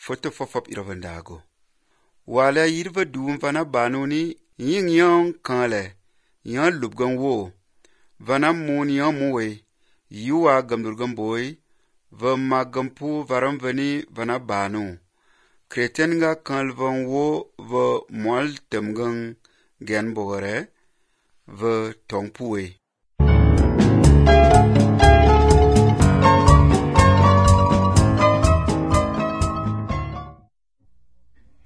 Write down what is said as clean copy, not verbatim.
foto fofop iravandago. Wala yirva duum vana banoni ying yong kanle yan lubgan wo vana mun yan muwe yuwa gamdurgan boy va magampu varam vani vana banu kreten ga kanlvan wo va mwal temgang gen bogare va tongpuwe.